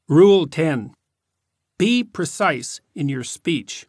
Rule 10. Be precise in your speech.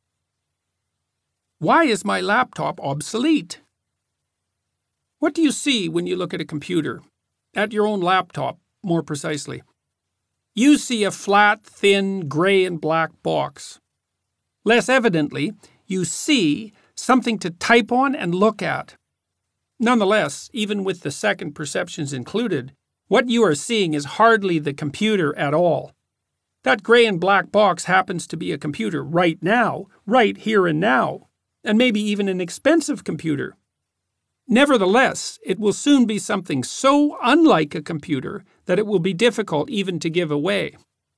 Why is my laptop obsolete? What do you see when you look at a computer? At your own laptop, more precisely. You see a flat, thin, gray and black box. Less evidently, you see something to type on and look at. Nonetheless, even with the second perceptions included, what you are seeing is hardly the computer at all. That gray and black box happens to be a computer right now, right here and now, and maybe even an expensive computer. Nevertheless, it will soon be something so unlike a computer that it will be difficult even to give away.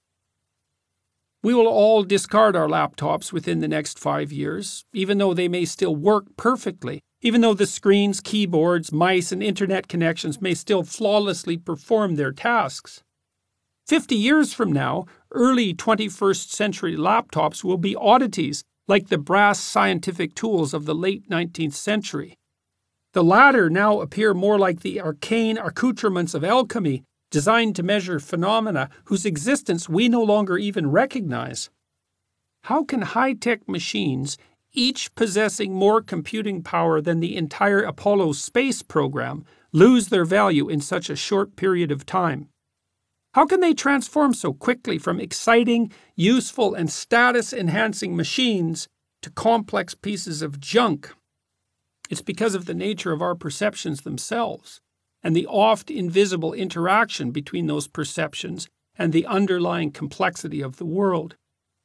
We will all discard our laptops within the next 5 years, even though they may still work perfectly, even though the screens, keyboards, mice, and internet connections may still flawlessly perform their tasks. 50 years from now, early 21st century laptops will be oddities like the brass scientific tools of the late 19th century. The latter now appear more like the arcane accoutrements of alchemy, designed to measure phenomena whose existence we no longer even recognize. How can high-tech machines, each possessing more computing power than the entire Apollo space program, lose their value in such a short period of time? How can they transform so quickly from exciting, useful, and status-enhancing machines to complex pieces of junk? It's because of the nature of our perceptions themselves, and the oft-invisible interaction between those perceptions and the underlying complexity of the world.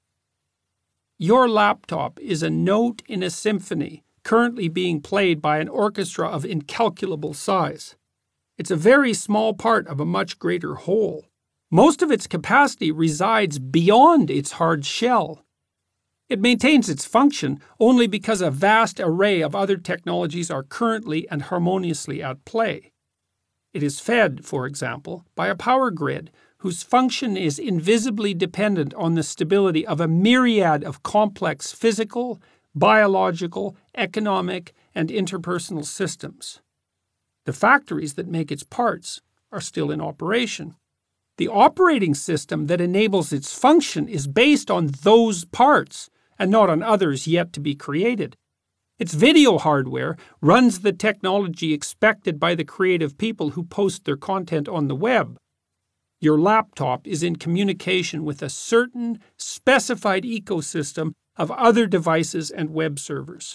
Your laptop is a note in a symphony currently being played by an orchestra of incalculable size. It's a very small part of a much greater whole. Most of its capacity resides beyond its hard shell. It maintains its function only because a vast array of other technologies are currently and harmoniously at play. It is fed, for example, by a power grid whose function is invisibly dependent on the stability of a myriad of complex physical, biological, economic, and interpersonal systems. The factories that make its parts are still in operation. The operating system that enables its function is based on those parts and not on others yet to be created. Its video hardware runs the technology expected by the creative people who post their content on the web. Your laptop is in communication with a certain specified ecosystem of other devices and web servers.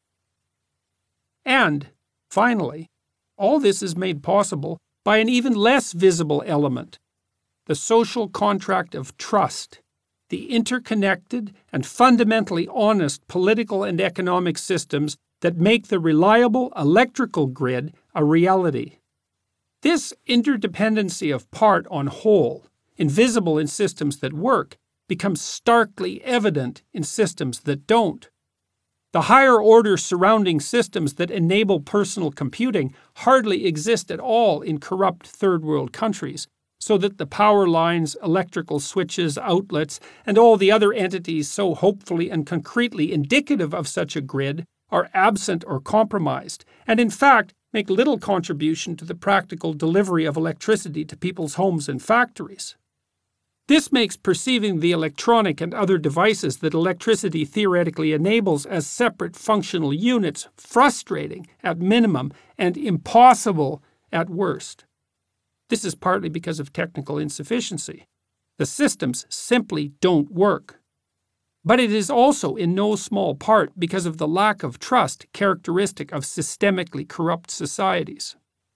And, finally, all this is made possible by an even less visible element, the social contract of trust, the interconnected and fundamentally honest political and economic systems that make the reliable electrical grid a reality. This interdependency of part on whole, invisible in systems that work, becomes starkly evident in systems that don't. The higher-order surrounding systems that enable personal computing hardly exist at all in corrupt third-world countries, so that the power lines, electrical switches, outlets, and all the other entities so hopefully and concretely indicative of such a grid are absent or compromised, and in fact make little contribution to the practical delivery of electricity to people's homes and factories. This makes perceiving the electronic and other devices that electricity theoretically enables as separate functional units frustrating at minimum and impossible at worst. This is partly because of technical insufficiency. The systems simply don't work. But it is also in no small part because of the lack of trust characteristic of systemically corrupt societies.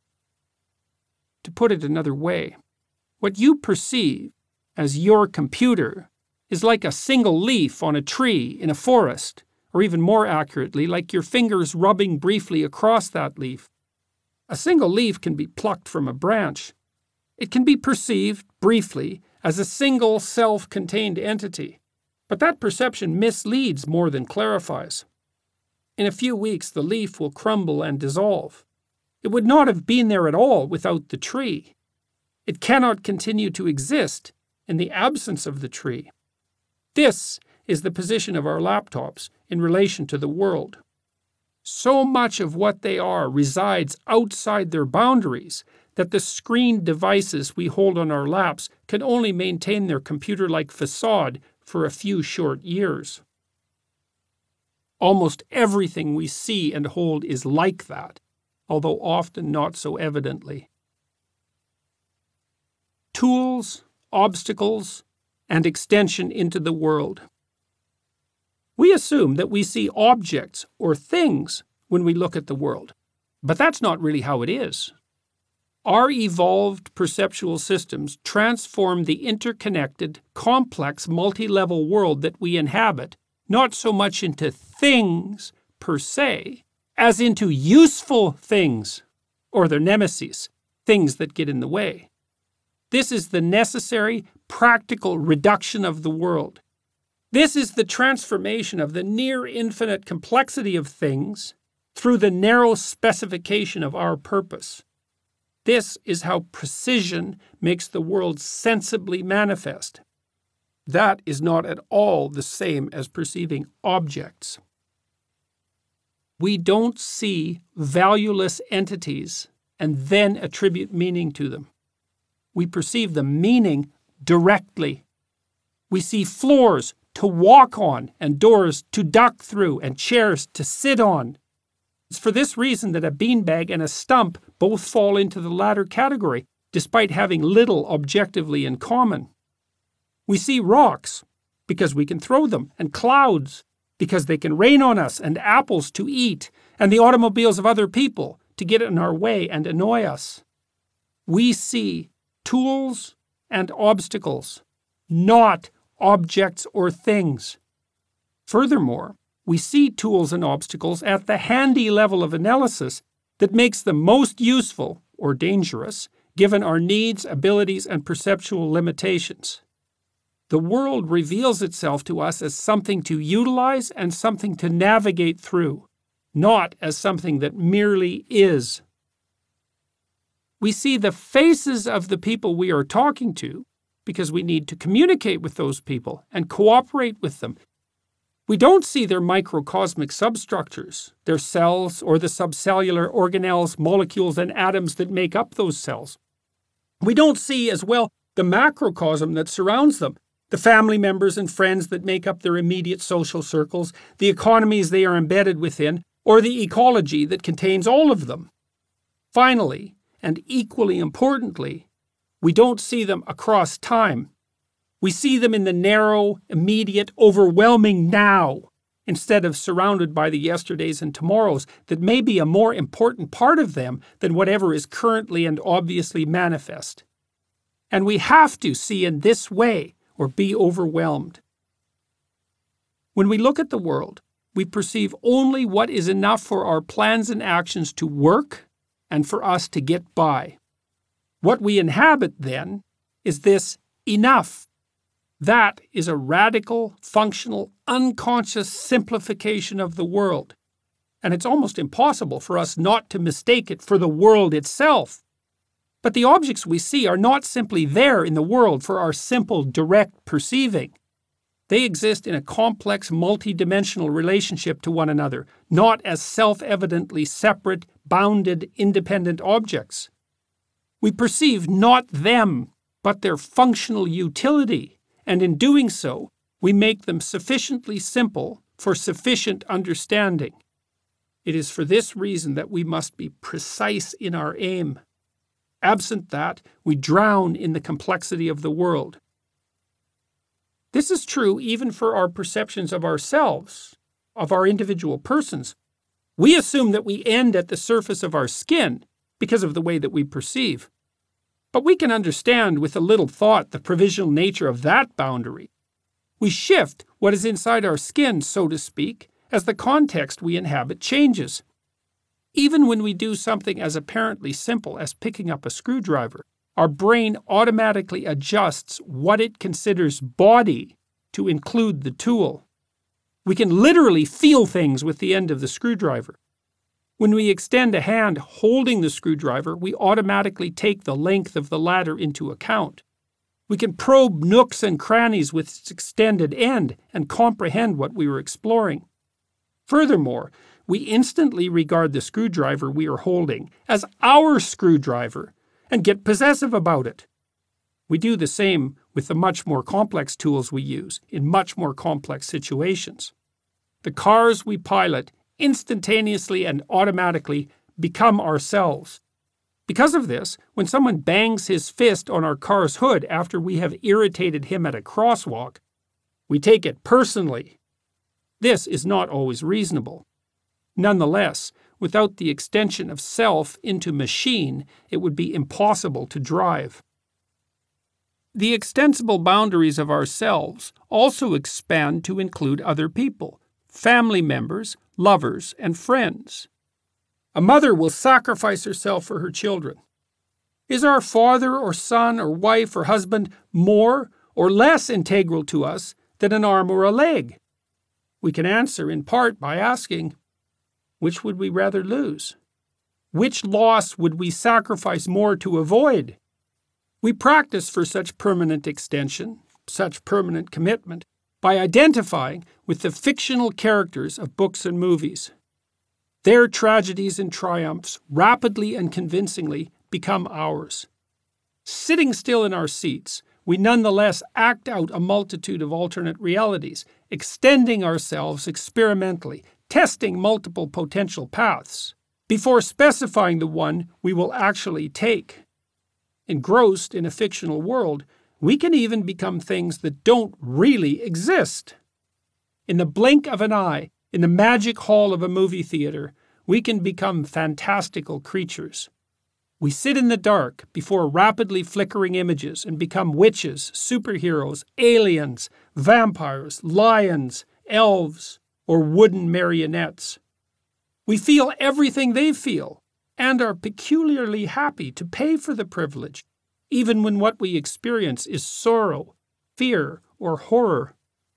To put it another way, what you perceive as your computer is like a single leaf on a tree in a forest, or even more accurately, like your fingers rubbing briefly across that leaf. A single leaf can be plucked from a branch. It can be perceived, briefly, as a single self-contained entity. But that perception misleads more than clarifies. In a few weeks, the leaf will crumble and dissolve. It would not have been there at all without the tree. It cannot continue to exist in the absence of the tree. This is the position of our laptops in relation to the world. So much of what they are resides outside their boundaries that the screened devices we hold on our laps can only maintain their computer-like facade for a few short years. Almost everything we see and hold is like that, although often not so evidently. Tools, obstacles, and extension into the world. We assume that we see objects or things when we look at the world, but that's not really how it is. Our evolved perceptual systems transform the interconnected, complex, multi-level world that we inhabit not so much into things per se, as into useful things, or their nemesis, things that get in the way. This is the necessary, practical reduction of the world. This is the transformation of the near-infinite complexity of things through the narrow specification of our purpose. This is how precision makes the world sensibly manifest. That is not at all the same as perceiving objects. We don't see valueless entities and then attribute meaning to them. We perceive the meaning directly. We see floors to walk on and doors to duck through and chairs to sit on. It's for this reason that a beanbag and a stump both fall into the latter category, despite having little objectively in common. We see rocks because we can throw them, and clouds because they can rain on us, and apples to eat, and the automobiles of other people to get in our way and annoy us. We see tools and obstacles, not objects or things. Furthermore, we see tools and obstacles at the handy level of analysis that makes them most useful or dangerous given our needs, abilities, and perceptual limitations. The world reveals itself to us as something to utilize and something to navigate through, not as something that merely is. We see the faces of the people we are talking to because we need to communicate with those people and cooperate with them. We don't see their microcosmic substructures, their cells, or the subcellular organelles, molecules, and atoms that make up those cells. We don't see as well the macrocosm that surrounds them, the family members and friends that make up their immediate social circles, the economies they are embedded within, or the ecology that contains all of them. Finally, and equally importantly, we don't see them across time. We see them in the narrow, immediate, overwhelming now, instead of surrounded by the yesterdays and tomorrows that may be a more important part of them than whatever is currently and obviously manifest. And we have to see in this way or be overwhelmed. When we look at the world, we perceive only what is enough for our plans and actions to work and for us to get by. What we inhabit, then, is this enough. That is a radical, functional, unconscious simplification of the world, and it's almost impossible for us not to mistake it for the world itself. But the objects we see are not simply there in the world for our simple, direct perceiving. They exist in a complex, multidimensional relationship to one another, not as self-evidently separate, bounded, independent objects. We perceive not them, but their functional utility, and in doing so, we make them sufficiently simple for sufficient understanding. It is for this reason that we must be precise in our aim. Absent that, we drown in the complexity of the world. This is true even for our perceptions of ourselves, of our individual persons. We assume that we end at the surface of our skin because of the way that we perceive. But we can understand with a little thought the provisional nature of that boundary. We shift what is inside our skin, so to speak, as the context we inhabit changes. Even when we do something as apparently simple as picking up a screwdriver, our brain automatically adjusts what it considers body to include the tool. We can literally feel things with the end of the screwdriver. When we extend a hand holding the screwdriver, we automatically take the length of the ladder into account. We can probe nooks and crannies with its extended end and comprehend what we were exploring. Furthermore, we instantly regard the screwdriver we are holding as our screwdriver, and get possessive about it. We do the same with the much more complex tools we use in much more complex situations. The cars we pilot instantaneously and automatically become ourselves. Because of this, when someone bangs his fist on our car's hood after we have irritated him at a crosswalk, we take it personally. This is not always reasonable. Nonetheless, without the extension of self into machine, it would be impossible to drive. The extensible boundaries of ourselves also expand to include other people, family members, lovers, and friends. A mother will sacrifice herself for her children. Is our father or son or wife or husband more or less integral to us than an arm or a leg? We can answer in part by asking, which would we rather lose? Which loss would we sacrifice more to avoid? We practice for such permanent extension, such permanent commitment, by identifying with the fictional characters of books and movies. Their tragedies and triumphs rapidly and convincingly become ours. Sitting still in our seats, we nonetheless act out a multitude of alternate realities, extending ourselves experimentally, testing multiple potential paths, before specifying the one we will actually take. Engrossed in a fictional world, we can even become things that don't really exist. In the blink of an eye, in the magic hall of a movie theater, we can become fantastical creatures. We sit in the dark before rapidly flickering images and become witches, superheroes, aliens, vampires, lions, elves, or wooden marionettes. We feel everything they feel and are peculiarly happy to pay for the privilege, even when what we experience is sorrow, fear, or horror.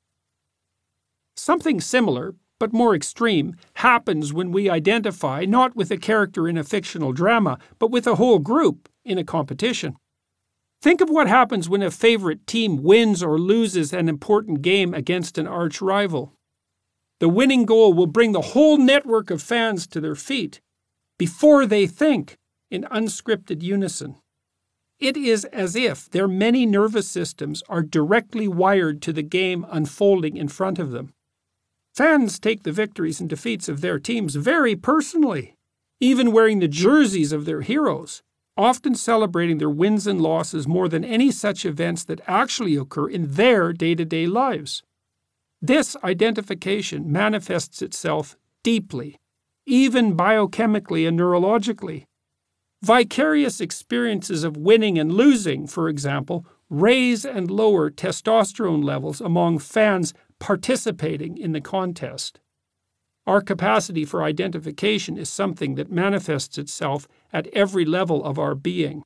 Something similar, but more extreme, happens when we identify not with a character in a fictional drama, but with a whole group in a competition. Think of what happens when a favorite team wins or loses an important game against an arch rival. The winning goal will bring the whole network of fans to their feet, before they think, in unscripted unison. It is as if their many nervous systems are directly wired to the game unfolding in front of them. Fans take the victories and defeats of their teams very personally, even wearing the jerseys of their heroes, often celebrating their wins and losses more than any such events that actually occur in their day-to-day lives. This identification manifests itself deeply, even biochemically and neurologically. Vicarious experiences of winning and losing, for example, raise and lower testosterone levels among fans participating in the contest. Our capacity for identification is something that manifests itself at every level of our being.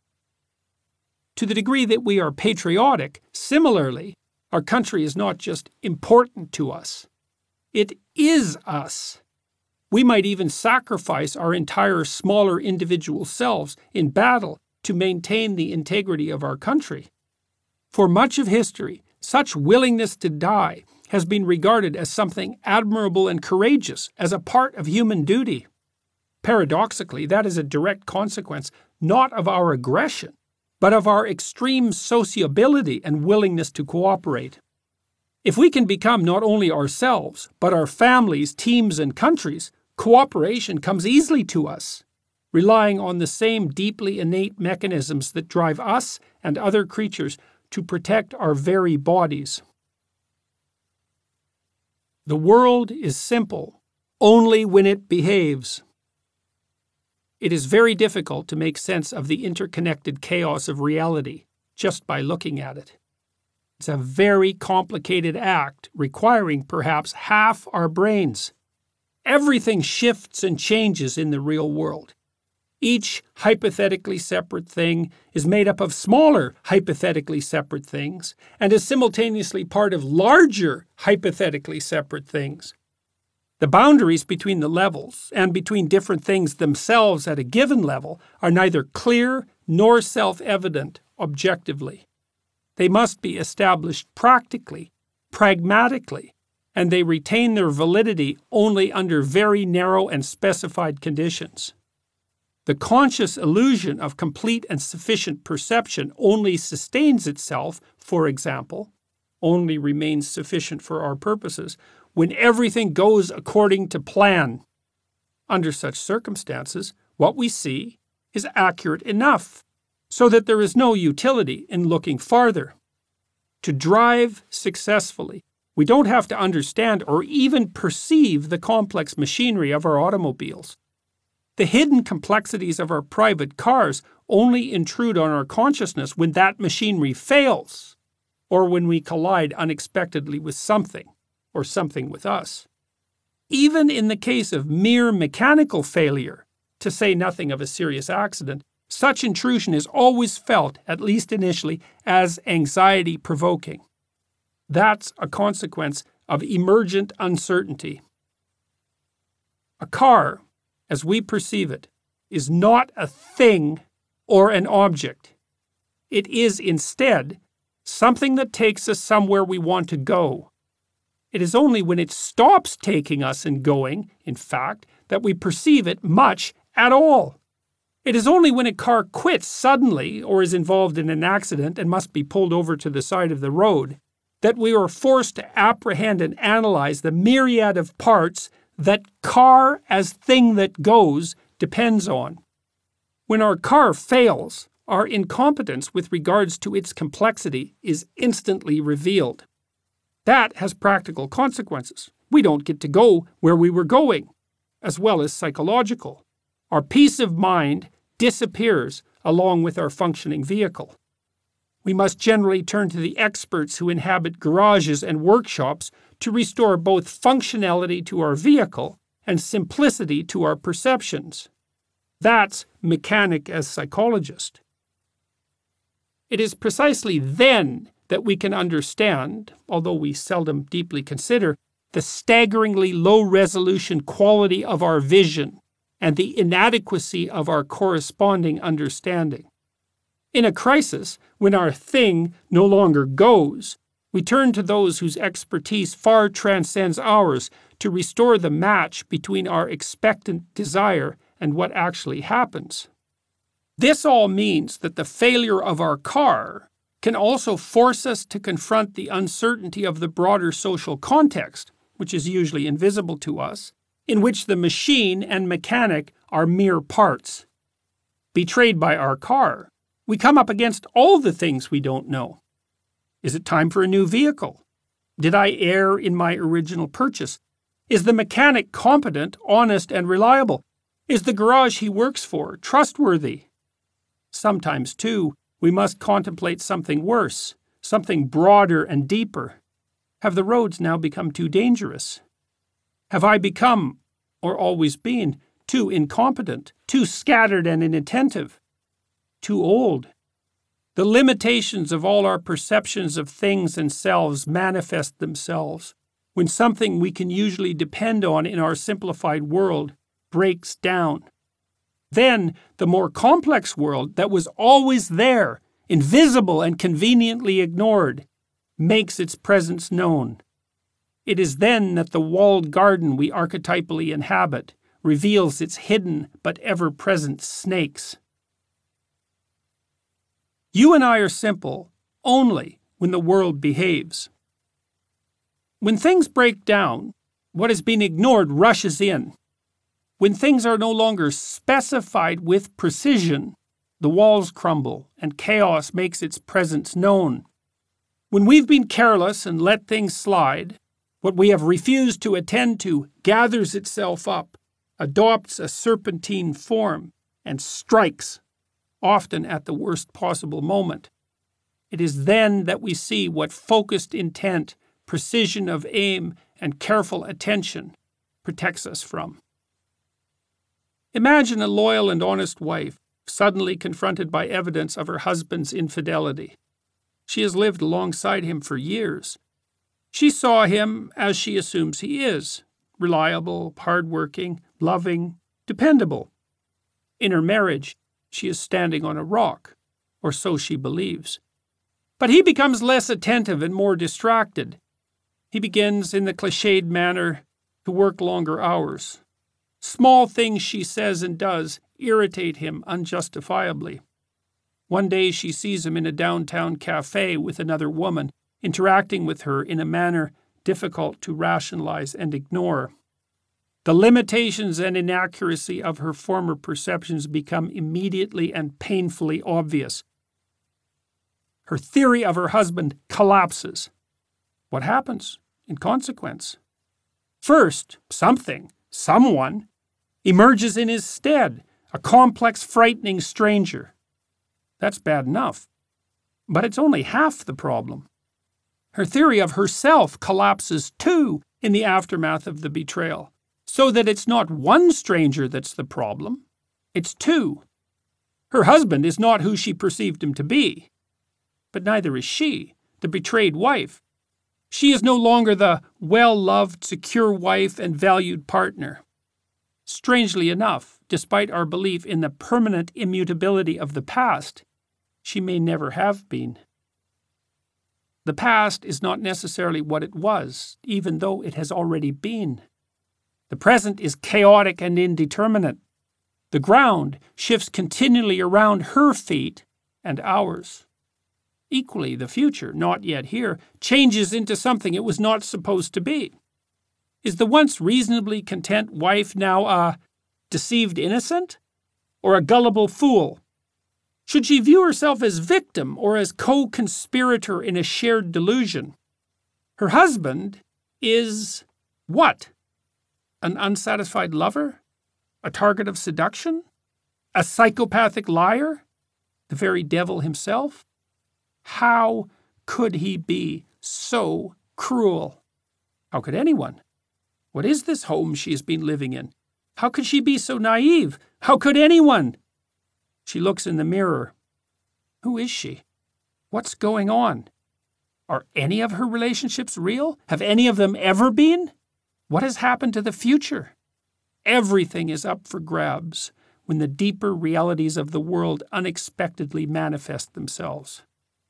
To the degree that we are patriotic, similarly, our country is not just important to us. It is us. We might even sacrifice our entire smaller individual selves in battle to maintain the integrity of our country. For much of history, such willingness to die has been regarded as something admirable and courageous, as a part of human duty. Paradoxically, that is a direct consequence not of our aggression, but of our extreme sociability and willingness to cooperate. If we can become not only ourselves, but our families, teams, and countries, cooperation comes easily to us, relying on the same deeply innate mechanisms that drive us and other creatures to protect our very bodies. The world is simple only when it behaves. It is very difficult to make sense of the interconnected chaos of reality just by looking at it. It's a very complicated act requiring perhaps half our brains. Everything shifts and changes in the real world. Each hypothetically separate thing is made up of smaller hypothetically separate things and is simultaneously part of larger hypothetically separate things. The boundaries between the levels and between different things themselves at a given level are neither clear nor self-evident objectively. They must be established practically, pragmatically, and they retain their validity only under very narrow and specified conditions. The conscious illusion of complete and sufficient perception only sustains itself, for example, only remains sufficient for our purposes, when everything goes according to plan. Under such circumstances, what we see is accurate enough so that there is no utility in looking farther. To drive successfully, we don't have to understand or even perceive the complex machinery of our automobiles. The hidden complexities of our private cars only intrude on our consciousness when that machinery fails, or when we collide unexpectedly with something, or something with us. Even in the case of mere mechanical failure, to say nothing of a serious accident, such intrusion is always felt, at least initially, as anxiety-provoking. That's a consequence of emergent uncertainty. A car, as we perceive it, is not a thing or an object. It is instead something that takes us somewhere we want to go. It is only when it stops taking us and going, in fact, that we perceive it much at all. It is only when a car quits suddenly or is involved in an accident and must be pulled over to the side of the road that we are forced to apprehend and analyze the myriad of parts that car as thing that goes depends on. When our car fails, our incompetence with regards to its complexity is instantly revealed. That has practical consequences. We don't get to go where we were going, as well as psychological. Our peace of mind disappears along with our functioning vehicle. We must generally turn to the experts who inhabit garages and workshops to restore both functionality to our vehicle and simplicity to our perceptions. That's mechanic as psychologist. It is precisely then that we can understand, although we seldom deeply consider, the staggeringly low-resolution quality of our vision and the inadequacy of our corresponding understanding. In a crisis, when our thing no longer goes, we turn to those whose expertise far transcends ours to restore the match between our expectant desire and what actually happens. This all means that the failure of our car can also force us to confront the uncertainty of the broader social context, which is usually invisible to us, in which the machine and mechanic are mere parts. Betrayed by our car, we come up against all the things we don't know. Is it time for a new vehicle? Did I err in my original purchase? Is the mechanic competent, honest, and reliable? Is the garage he works for trustworthy? Sometimes, too, we must contemplate something worse, something broader and deeper. Have the roads now become too dangerous? Have I become, or always been, too incompetent, too scattered and inattentive, too old? The limitations of all our perceptions of things and selves manifest themselves when something we can usually depend on in our simplified world breaks down. Then the more complex world that was always there, invisible and conveniently ignored, makes its presence known. It is then that the walled garden we archetypally inhabit reveals its hidden but ever-present snakes. You and I are simple only when the world behaves. When things break down, what has been ignored rushes in. When things are no longer specified with precision, the walls crumble and chaos makes its presence known. When we've been careless and let things slide, what we have refused to attend to gathers itself up, adopts a serpentine form, and strikes, often at the worst possible moment. It is then that we see what focused intent, precision of aim, and careful attention protects us from. Imagine a loyal and honest wife suddenly confronted by evidence of her husband's infidelity. She has lived alongside him for years. She saw him as she assumes he is, reliable, hardworking, loving, dependable. In her marriage, she is standing on a rock, or so she believes. But he becomes less attentive and more distracted. He begins, in the cliched manner, to work longer hours. Small things she says and does irritate him unjustifiably. One day she sees him in a downtown cafe with another woman, interacting with her in a manner difficult to rationalize and ignore. The limitations and inaccuracy of her former perceptions become immediately and painfully obvious. Her theory of her husband collapses. What happens in consequence? First, someone, emerges in his stead, a complex, frightening stranger. That's bad enough, but it's only half the problem. Her theory of herself collapses too in the aftermath of the betrayal, so that it's not one stranger that's the problem, it's two. Her husband is not who she perceived him to be, but neither is she, the betrayed wife. She is no longer the well-loved, secure wife and valued partner. Strangely enough, despite our belief in the permanent immutability of the past, she may never have been. The past is not necessarily what it was, even though it has already been. The present is chaotic and indeterminate. The ground shifts continually around her feet and ours. Equally, the future, not yet here, changes into something it was not supposed to be. Is the once reasonably content wife now a deceived innocent or a gullible fool? Should she view herself as victim or as co-conspirator in a shared delusion? Her husband is what? An unsatisfied lover? A target of seduction? A psychopathic liar? The very devil himself? How could he be so cruel? How could anyone? What is this home she has been living in? How could she be so naive? How could anyone? She looks in the mirror. Who is she? What's going on? Are any of her relationships real? Have any of them ever been? What has happened to the future? Everything is up for grabs when the deeper realities of the world unexpectedly manifest themselves.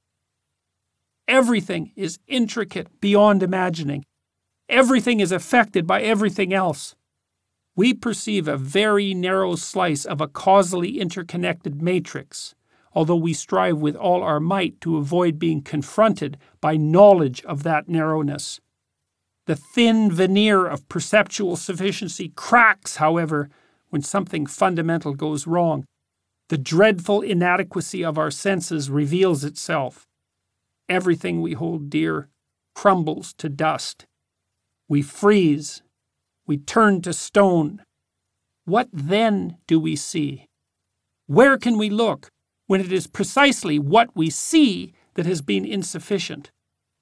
Everything is intricate beyond imagining. Everything is affected by everything else. We perceive a very narrow slice of a causally interconnected matrix, although we strive with all our might to avoid being confronted by knowledge of that narrowness. The thin veneer of perceptual sufficiency cracks, however, when something fundamental goes wrong. The dreadful inadequacy of our senses reveals itself. Everything we hold dear crumbles to dust. We freeze. We turn to stone. What then do we see? Where can we look when it is precisely what we see that has been insufficient?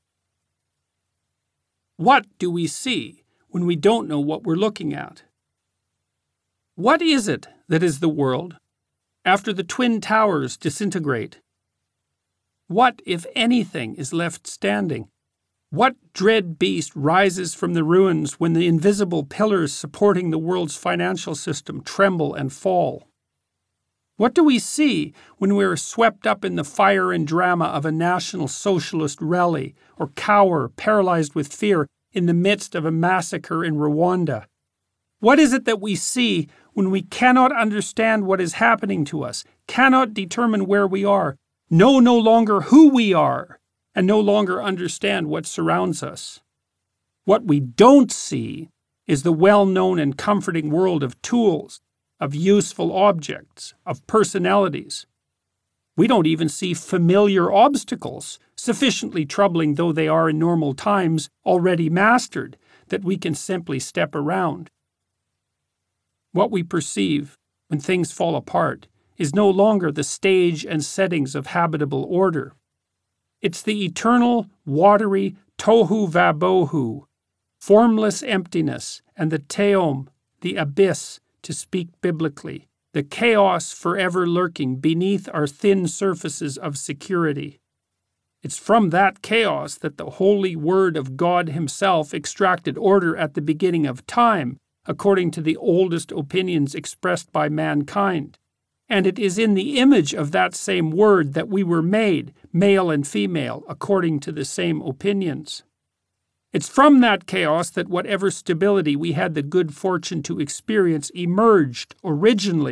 What do we see when we don't know what we're looking at? What is it that is the world after the Twin Towers disintegrate? What, if anything, is left standing? What dread beast rises from the ruins when the invisible pillars supporting the world's financial system tremble and fall? What do we see when we are swept up in the fire and drama of a National Socialist rally, or cower, paralyzed with fear, in the midst of a massacre in Rwanda? What is it that we see when we cannot understand what is happening to us, cannot determine where we are, know no longer who we are, and no longer understand what surrounds us? What we don't see is the well-known and comforting world of tools, of useful objects, of personalities. We don't even see familiar obstacles, sufficiently troubling though they are in normal times, already mastered, that we can simply step around. What we perceive when things fall apart is no longer the stage and settings of habitable order. It's the eternal, watery tohu vabohu, formless emptiness, and the teom, the abyss, to speak biblically, the chaos forever lurking beneath our thin surfaces of security. It's from that chaos that the holy word of God himself extracted order at the beginning of time, according to the oldest opinions expressed by mankind. And it is in the image of that same word that we were made, male and female, according to the same opinions. It's from that chaos that whatever stability we had the good fortune to experience emerged originally,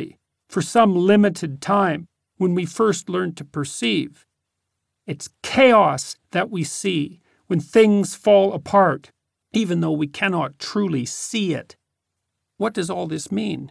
for some limited time when we first learn to perceive. It's chaos that we see when things fall apart, even though we cannot truly see it. What does all this mean?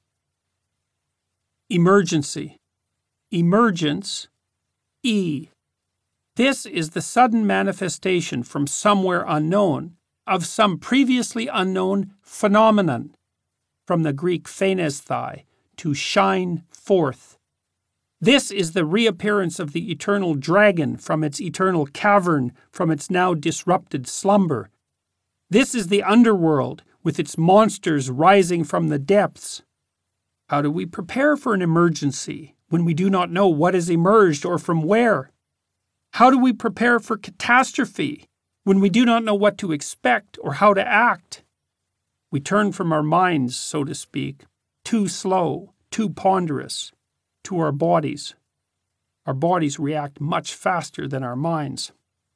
Emergency. Emergence. E. This is the sudden manifestation from somewhere unknown of some previously unknown phenomenon, from the Greek phanesthai, to shine forth. This is the reappearance of the eternal dragon from its eternal cavern, from its now disrupted slumber. This is the underworld, with its monsters rising from the depths. How do we prepare for an emergency when we do not know what has emerged or from where? How do we prepare for catastrophe when we do not know what to expect or how to act? We turn from our minds, so to speak, too slow, too ponderous, to our bodies. Our bodies react much faster than our minds.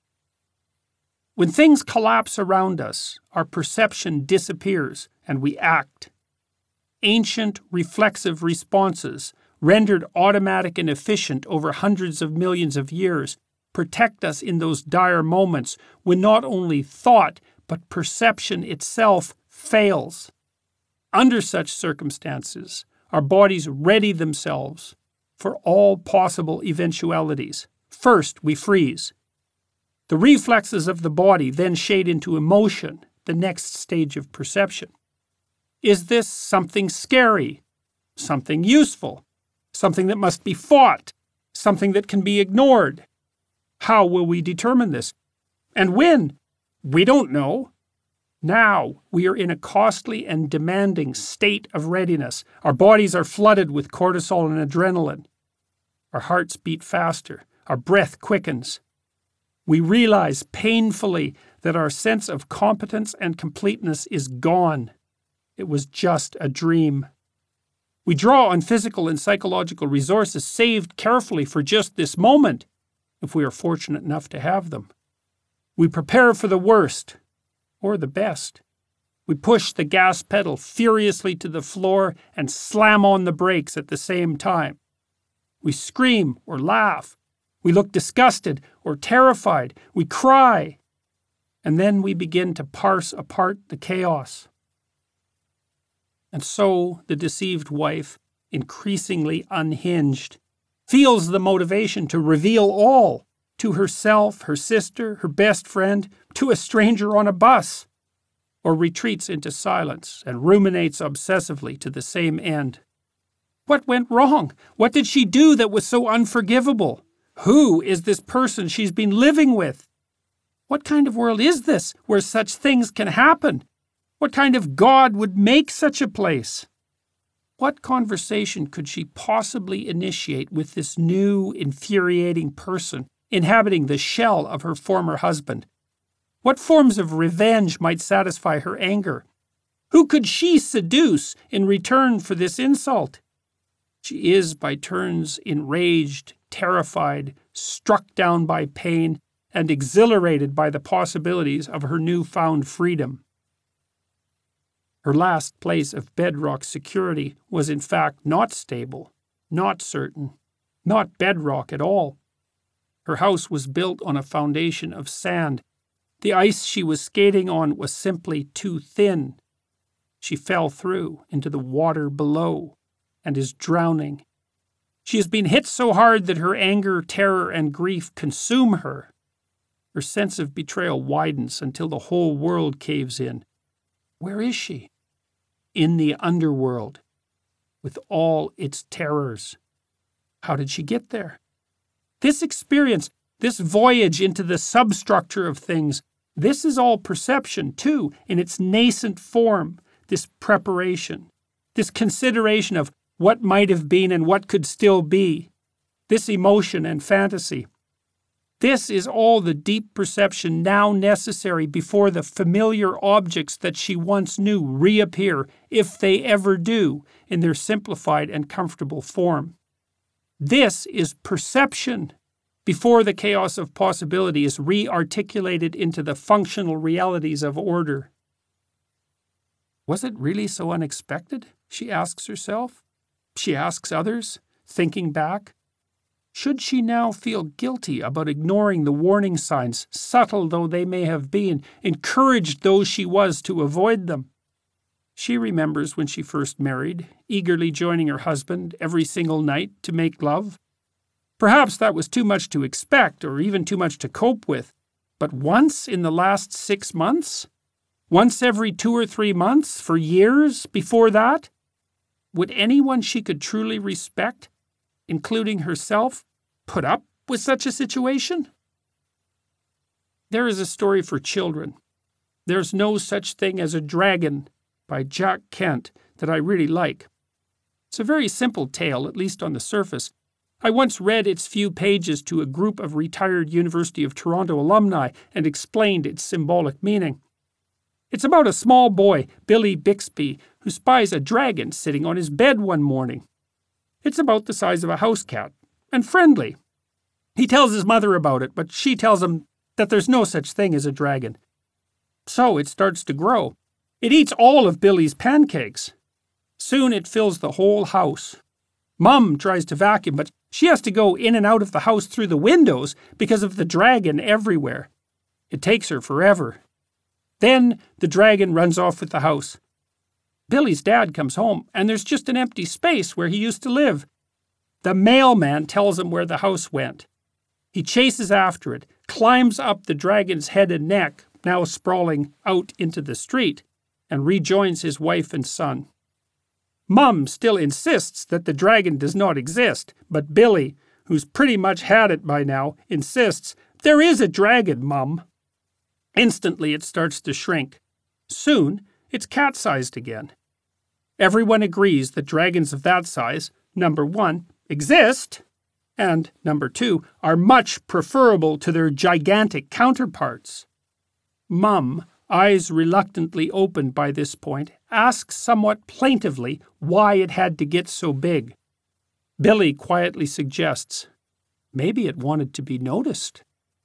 When things collapse around us, our perception disappears and we act. Ancient reflexive responses, rendered automatic and efficient over hundreds of millions of years, protect us in those dire moments when not only thought but perception itself fails. Under such circumstances, our bodies ready themselves for all possible eventualities. First, we freeze. The reflexes of the body then shade into emotion, the next stage of perception. Is this something scary? Something useful? Something that must be fought? Something that can be ignored? How will we determine this? And when? We don't know. Now we are in a costly and demanding state of readiness. Our bodies are flooded with cortisol and adrenaline. Our hearts beat faster. Our breath quickens. We realize painfully that our sense of competence and completeness is gone. It was just a dream. We draw on physical and psychological resources saved carefully for just this moment, if we are fortunate enough to have them. We prepare for the worst, or the best. We push the gas pedal furiously to the floor and slam on the brakes at the same time. We scream or laugh. We look disgusted or terrified. We cry. And then we begin to parse apart the chaos. And so the deceived wife, increasingly unhinged, feels the motivation to reveal all to herself, her sister, her best friend, to a stranger on a bus, or retreats into silence and ruminates obsessively to the same end. What went wrong? What did she do that was so unforgivable? Who is this person she's been living with? What kind of world is this where such things can happen? What kind of God would make such a place? What conversation could she possibly initiate with this new, infuriating person inhabiting the shell of her former husband? What forms of revenge might satisfy her anger? Who could she seduce in return for this insult? She is by turns enraged, terrified, struck down by pain, and exhilarated by the possibilities of her newfound freedom. Her last place of bedrock security was in fact not stable, not certain, not bedrock at all. Her house was built on a foundation of sand. The ice she was skating on was simply too thin. She fell through into the water below and is drowning. She has been hit so hard that her anger, terror, and grief consume her. Her sense of betrayal widens until the whole world caves in. Where is she? In the underworld, with all its terrors. How did she get there? This experience, this voyage into the substructure of things, this is all perception, too, in its nascent form, this preparation, this consideration of what might have been and what could still be, this emotion and fantasy. This is all the deep perception now necessary before the familiar objects that she once knew reappear, if they ever do, in their simplified and comfortable form. This is perception before the chaos of possibility is re-articulated into the functional realities of order. Was it really so unexpected? She asks herself. she asks others, thinking back. Should she now feel guilty about ignoring the warning signs, subtle though they may have been, encouraged though she was to avoid them? She remembers when she first married, eagerly joining her husband every single night to make love. Perhaps that was too much to expect, or even too much to cope with. But once in the last 6 months? Once every 2 or 3 months? For years before that? Would anyone she could truly respect, including herself, put up with such a situation? There is a story for children. There's No Such Thing as a Dragon by Jack Kent that I really like. It's a very simple tale, at least on the surface. I once read its few pages to a group of retired University of Toronto alumni and explained its symbolic meaning. It's about a small boy, Billy Bixby, who spies a dragon sitting on his bed one morning. It's about the size of a house cat, and friendly. He tells his mother about it, but she tells him that there's no such thing as a dragon. So it starts to grow. It eats all of Billy's pancakes. Soon it fills the whole house. Mum tries to vacuum, but she has to go in and out of the house through the windows because of the dragon everywhere. It takes her forever. Then the dragon runs off with the house. Billy's dad comes home, and there's just an empty space where he used to live. The mailman tells him where the house went. He chases after it, climbs up the dragon's head and neck, now sprawling out into the street, and rejoins his wife and son. Mum still insists that the dragon does not exist, but Billy, who's pretty much had it by now, insists, "There is a dragon, Mum." Instantly it starts to shrink. Soon it's cat-sized again. Everyone agrees that dragons of that size, number 1, exist, and number 2, are much preferable to their gigantic counterparts. Mum, eyes reluctantly opened by this point, asks somewhat plaintively why it had to get so big. Billy quietly suggests, maybe it wanted to be noticed.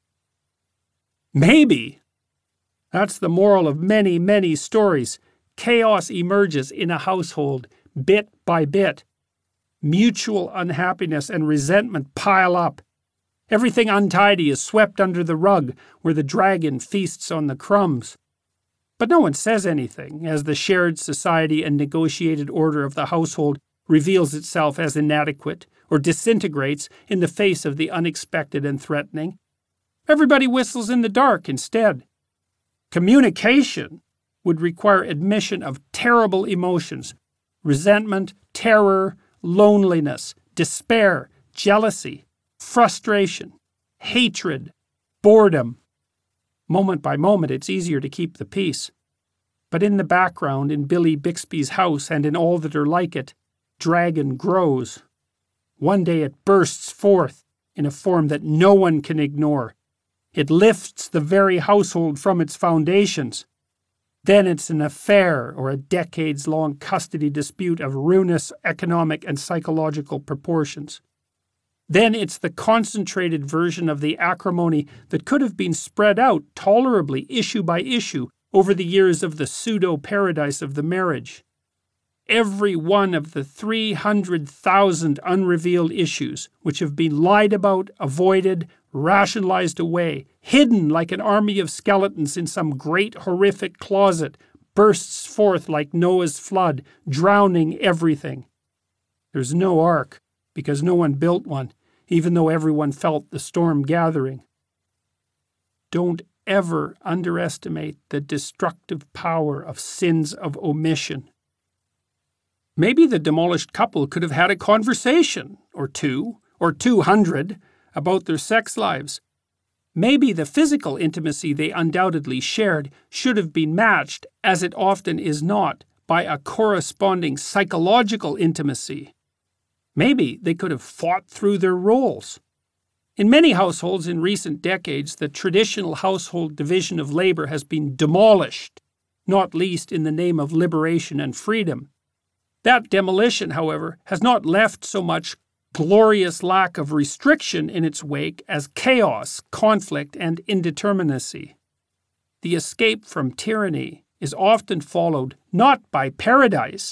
Maybe! That's the moral of many, many stories. Chaos emerges in a household, bit by bit. Mutual unhappiness and resentment pile up. Everything untidy is swept under the rug, where the dragon feasts on the crumbs. But no one says anything, as the shared society and negotiated order of the household reveals itself as inadequate or disintegrates in the face of the unexpected and threatening. Everybody whistles in the dark instead. Communication would require admission of terrible emotions: resentment, terror, loneliness, despair, jealousy, frustration, hatred, boredom. Moment by moment, it's easier to keep the peace. But in the background, in Billy Bixby's house and in all that are like it, dragon grows. One day it bursts forth in a form that no one can ignore. It lifts the very household from its foundations. Then it's an affair or a decades-long custody dispute of ruinous economic and psychological proportions. Then it's the concentrated version of the acrimony that could have been spread out tolerably issue by issue over the years of the pseudo-paradise of the marriage. Every one of the 300,000 unrevealed issues which have been lied about, avoided, rationalized away, hidden like an army of skeletons in some great horrific closet, bursts forth like Noah's flood, drowning everything. There's no ark, because no one built one, even though everyone felt the storm gathering. Don't ever underestimate the destructive power of sins of omission. Maybe the demolished couple could have had a conversation, or 2, or 200, about their sex lives. Maybe the physical intimacy they undoubtedly shared should have been matched, as it often is not, by a corresponding psychological intimacy. Maybe they could have fought through their roles. In many households in recent decades, the traditional household division of labor has been demolished, not least in the name of liberation and freedom. That demolition, however, has not left so much glorious lack of restriction in its wake as chaos, conflict, and indeterminacy. The escape from tyranny is often followed not by paradise,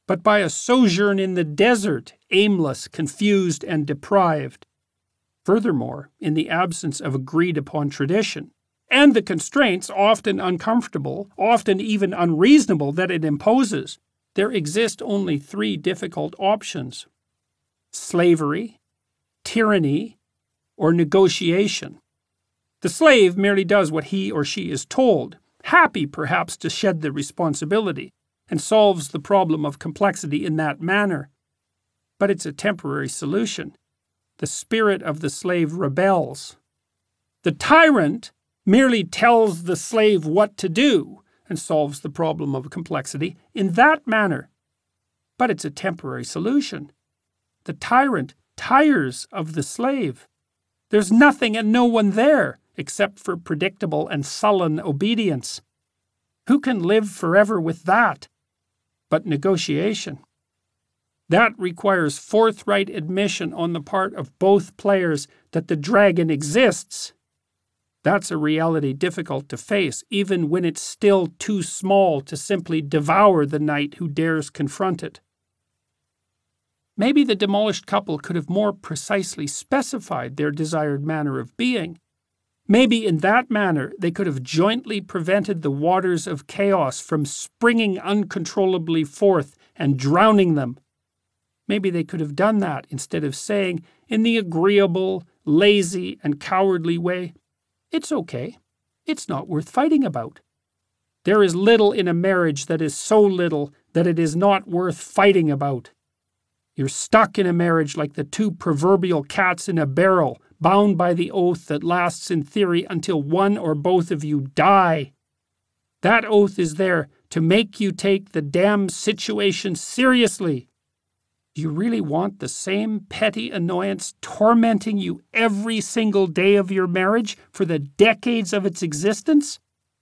but by a sojourn in the desert, aimless, confused, and deprived. Furthermore, in the absence of agreed-upon tradition, and the constraints, often uncomfortable, often even unreasonable, that it imposes, there exist only three difficult options: slavery, tyranny, or negotiation. The slave merely does what he or she is told, happy perhaps to shed the responsibility, and solves the problem of complexity in that manner. But it's a temporary solution. The spirit of the slave rebels. The tyrant merely tells the slave what to do and solves the problem of complexity in that manner. But it's a temporary solution. The tyrant tires of the slave. There's nothing and no one there except for predictable and sullen obedience. Who can live forever with that? But negotiation. That requires forthright admission on the part of both players that the dragon exists. That's a reality difficult to face, even when it's still too small to simply devour the knight who dares confront it. Maybe the demolished couple could have more precisely specified their desired manner of being. Maybe in that manner they could have jointly prevented the waters of chaos from springing uncontrollably forth and drowning them. Maybe they could have done that instead of saying, in the agreeable, lazy, and cowardly way, "It's okay. It's not worth fighting about." There is little in a marriage that is so little that it is not worth fighting about. You're stuck in a marriage like the two proverbial cats in a barrel, bound by the oath that lasts in theory until one or both of you die. That oath is there to make you take the damn situation seriously. Do you really want the same petty annoyance tormenting you every single day of your marriage for the decades of its existence?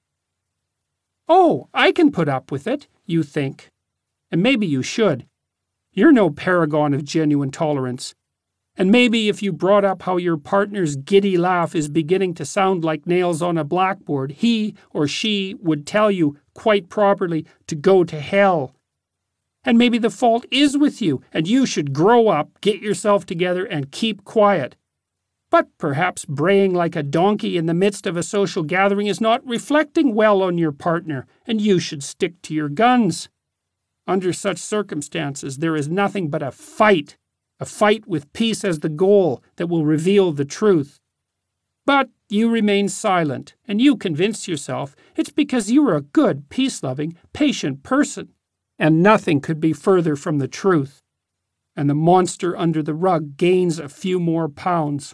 Oh, I can put up with it, you think. And maybe you should. You're no paragon of genuine tolerance. And maybe if you brought up how your partner's giddy laugh is beginning to sound like nails on a blackboard, he or she would tell you, quite properly, to go to hell. And maybe the fault is with you, and you should grow up, get yourself together, and keep quiet. But perhaps braying like a donkey in the midst of a social gathering is not reflecting well on your partner, and you should stick to your guns. Under such circumstances, there is nothing but a fight with peace as the goal that will reveal the truth. But you remain silent, and you convince yourself it's because you are a good, peace-loving, patient person. And nothing could be further from the truth. And the monster under the rug gains a few more pounds.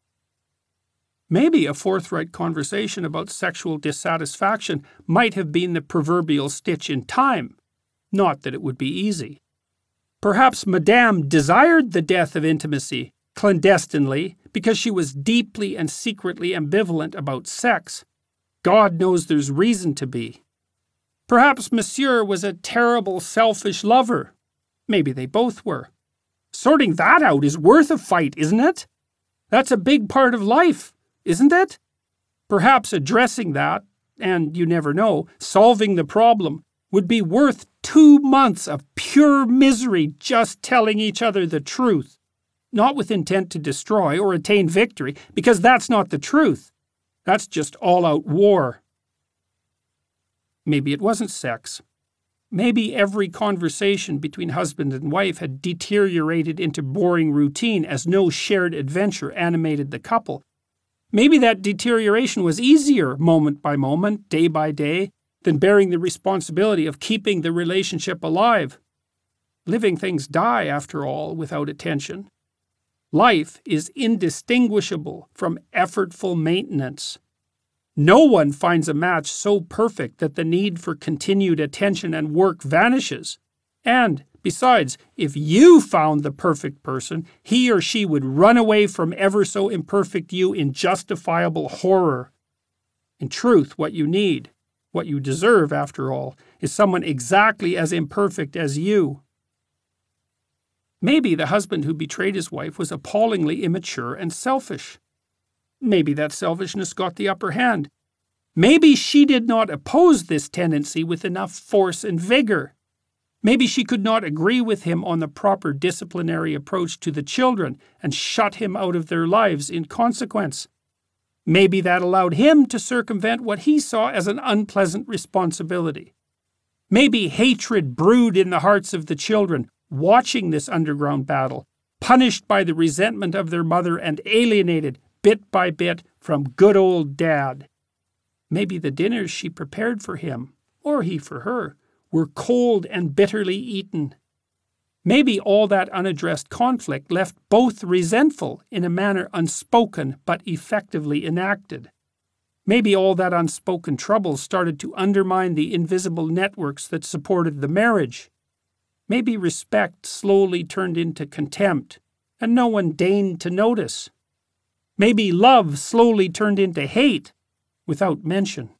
Maybe a forthright conversation about sexual dissatisfaction might have been the proverbial stitch in time. Not that it would be easy. Perhaps Madame desired the death of intimacy, clandestinely, because she was deeply and secretly ambivalent about sex. God knows there's reason to be. Perhaps Monsieur was a terrible, selfish lover. Maybe they both were. Sorting that out is worth a fight, isn't it? That's a big part of life, isn't it? Perhaps addressing that, and you never know, solving the problem, would be worth 2 months of pure misery just telling each other the truth. Not with intent to destroy or attain victory, because that's not the truth. That's just all-out war. Maybe it wasn't sex. Maybe every conversation between husband and wife had deteriorated into boring routine as no shared adventure animated the couple. Maybe that deterioration was easier moment by moment, day by day, than bearing the responsibility of keeping the relationship alive. Living things die, after all, without attention. Life is indistinguishable from effortful maintenance. No one finds a match so perfect that the need for continued attention and work vanishes. And, besides, if you found the perfect person, he or she would run away from ever so imperfect you in justifiable horror. In truth, what you need, what you deserve, after all, is someone exactly as imperfect as you. Maybe the husband who betrayed his wife was appallingly immature and selfish. Maybe that selfishness got the upper hand. Maybe she did not oppose this tendency with enough force and vigor. Maybe she could not agree with him on the proper disciplinary approach to the children and shut him out of their lives in consequence. Maybe that allowed him to circumvent what he saw as an unpleasant responsibility. Maybe hatred brewed in the hearts of the children, watching this underground battle, punished by the resentment of their mother and alienated, bit by bit, from good old Dad. Maybe the dinners she prepared for him, or he for her, were cold and bitterly eaten. Maybe all that unaddressed conflict left both resentful in a manner unspoken but effectively enacted. Maybe all that unspoken trouble started to undermine the invisible networks that supported the marriage. Maybe respect slowly turned into contempt, and no one deigned to notice. Maybe love slowly turned into hate, without mention.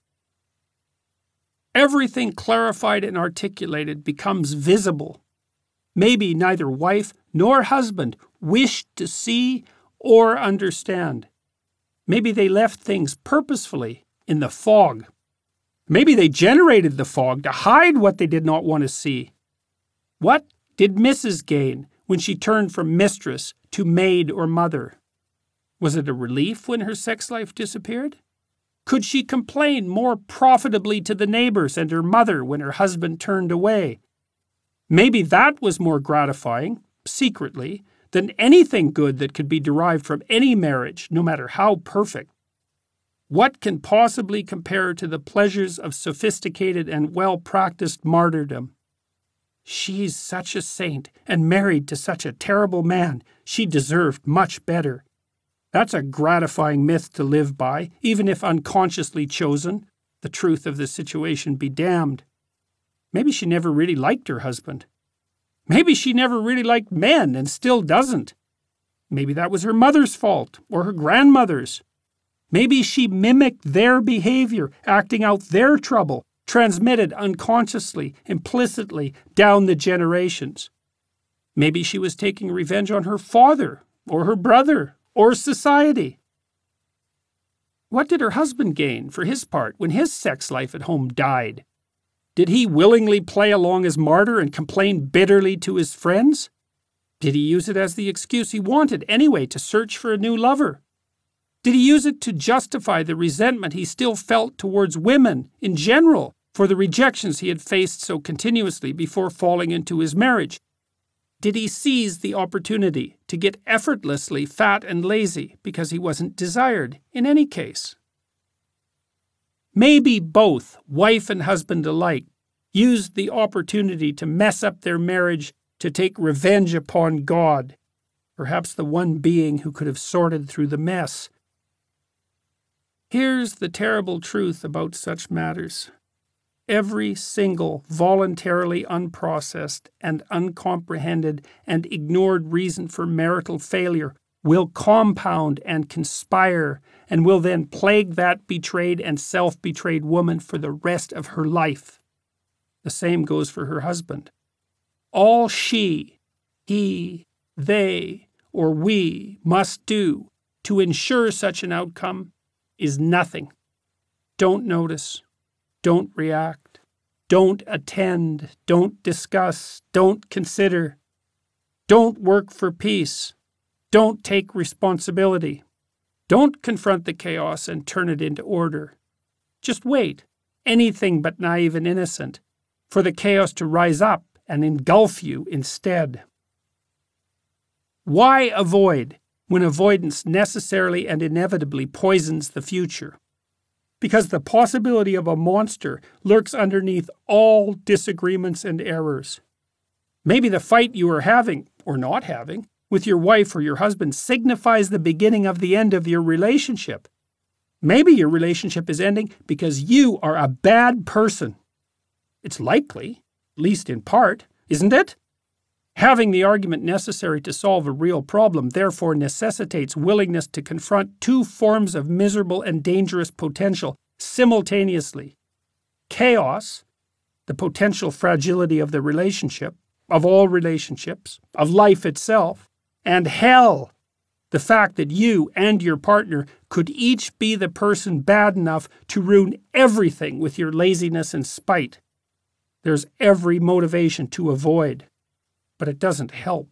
Everything clarified and articulated becomes visible. Maybe neither wife nor husband wished to see or understand. Maybe they left things purposefully in the fog. Maybe they generated the fog to hide what they did not want to see. What did Mrs. gain when she turned from mistress to maid or mother? Was it a relief when her sex life disappeared? Could she complain more profitably to the neighbors and her mother when her husband turned away? Maybe that was more gratifying, secretly, than anything good that could be derived from any marriage, no matter how perfect. What can possibly compare to the pleasures of sophisticated and well-practiced martyrdom? She's such a saint and married to such a terrible man. She deserved much better. That's a gratifying myth to live by, even if unconsciously chosen. The truth of the situation be damned. Maybe she never really liked her husband. Maybe she never really liked men and still doesn't. Maybe that was her mother's fault, or her grandmother's. Maybe she mimicked their behavior, acting out their trouble, transmitted unconsciously, implicitly, down the generations. Maybe she was taking revenge on her father, or her brother, or society. What did her husband gain, for his part, when his sex life at home died? Did he willingly play along as martyr and complain bitterly to his friends? Did he use it as the excuse he wanted anyway to search for a new lover? Did he use it to justify the resentment he still felt towards women in general for the rejections he had faced so continuously before falling into his marriage? Did he seize the opportunity to get effortlessly fat and lazy because he wasn't desired in any case? Maybe both, wife and husband alike, used the opportunity to mess up their marriage to take revenge upon God, perhaps the one being who could have sorted through the mess. Here's the terrible truth about such matters. Every single voluntarily unprocessed and uncomprehended and ignored reason for marital failure will compound and conspire and will then plague that betrayed and self-betrayed woman for the rest of her life. The same goes for her husband. All she, he, they, or we must do to ensure such an outcome is nothing. Don't notice. Don't react. Don't attend. Don't discuss. Don't consider. Don't work for peace. Don't take responsibility. Don't confront the chaos and turn it into order. Just wait, anything but naive and innocent, for the chaos to rise up and engulf you instead. Why avoid when avoidance necessarily and inevitably poisons the future? Because the possibility of a monster lurks underneath all disagreements and errors. Maybe the fight you are having, or not having, with your wife or your husband signifies the beginning of the end of your relationship. Maybe your relationship is ending because you are a bad person. It's likely, at least in part, isn't it? Having the argument necessary to solve a real problem therefore necessitates willingness to confront two forms of miserable and dangerous potential simultaneously. Chaos, the potential fragility of the relationship, of all relationships, of life itself, and hell, the fact that you and your partner could each be the person bad enough to ruin everything with your laziness and spite. There's every motivation to avoid, but it doesn't help.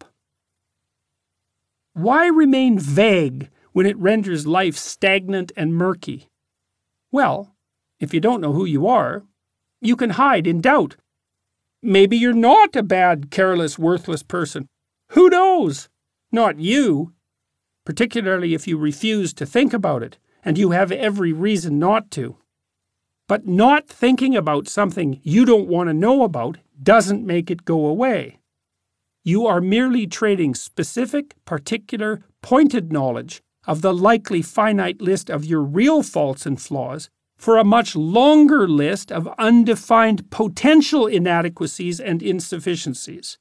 Why remain vague when it renders life stagnant and murky? Well, if you don't know who you are, you can hide in doubt. Maybe you're not a bad, careless, worthless person. Who knows? Not you. Particularly if you refuse to think about it, and you have every reason not to. But not thinking about something you don't want to know about doesn't make it go away. You are merely trading specific, particular, pointed knowledge of the likely finite list of your real faults and flaws for a much longer list of undefined potential inadequacies and insufficiencies.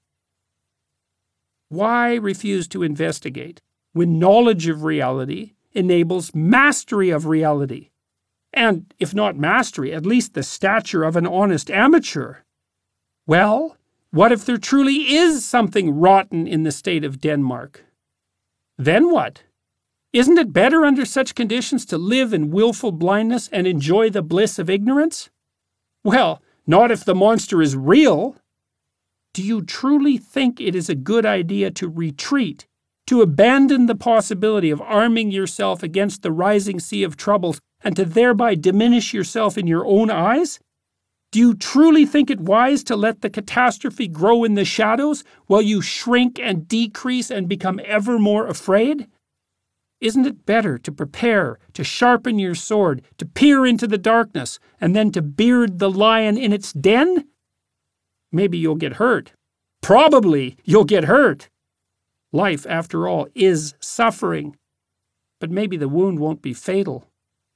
Why refuse to investigate when knowledge of reality enables mastery of reality? And, if not mastery, at least the stature of an honest amateur. Well, what if there truly is something rotten in the state of Denmark? Then what? Isn't it better under such conditions to live in willful blindness and enjoy the bliss of ignorance? Well, not if the monster is real. Do you truly think it is a good idea to retreat, to abandon the possibility of arming yourself against the rising sea of troubles, and to thereby diminish yourself in your own eyes? Do you truly think it wise to let the catastrophe grow in the shadows while you shrink and decrease and become ever more afraid? Isn't it better to prepare, to sharpen your sword, to peer into the darkness, and then to beard the lion in its den? Maybe you'll get hurt. Probably you'll get hurt. Life, after all, is suffering. But maybe the wound won't be fatal.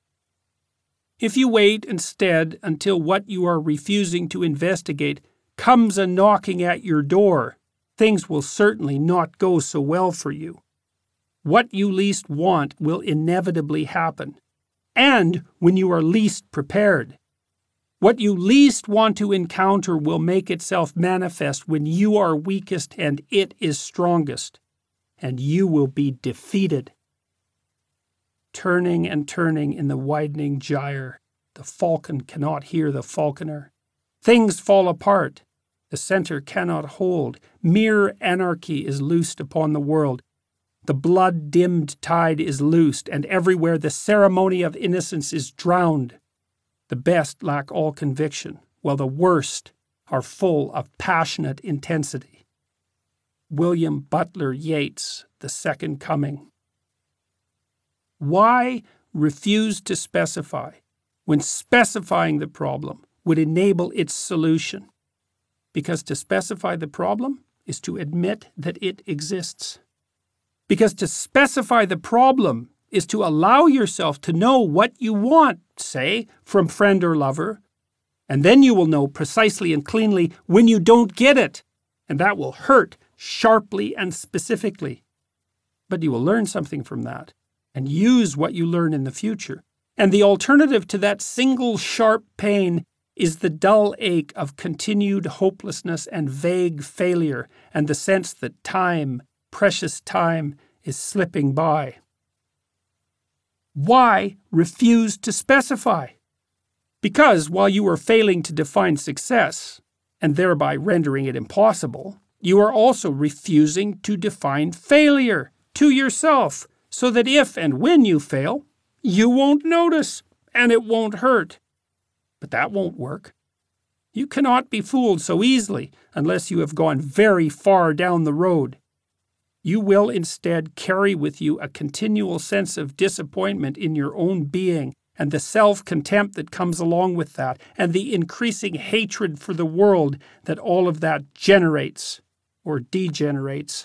If you wait instead until what you are refusing to investigate comes a knocking at your door, things will certainly not go so well for you. What you least want will inevitably happen, and when you are least prepared. What you least want to encounter will make itself manifest when you are weakest and it is strongest, and you will be defeated. Turning and turning in the widening gyre, the falcon cannot hear the falconer. Things fall apart. The center cannot hold. Mere anarchy is loosed upon the world. The blood-dimmed tide is loosed, and everywhere the ceremony of innocence is drowned. The best lack all conviction, while the worst are full of passionate intensity. William Butler Yeats, The Second Coming. Why refuse to specify when specifying the problem would enable its solution? Because to specify the problem is to admit that it exists. Because to specify the problem is to allow yourself to know what you want, say, from friend or lover, and then you will know precisely and cleanly when you don't get it, and that will hurt sharply and specifically. But you will learn something from that, and use what you learn in the future. And the alternative to that single sharp pain is the dull ache of continued hopelessness and vague failure, and the sense that time, precious time, is slipping by. Why refuse to specify? Because while you are failing to define success, and thereby rendering it impossible, you are also refusing to define failure to yourself, so that if and when you fail, you won't notice, and it won't hurt. But that won't work. You cannot be fooled so easily unless you have gone very far down the road. You will instead carry with you a continual sense of disappointment in your own being, and the self-contempt that comes along with that, and the increasing hatred for the world that all of that generates or degenerates.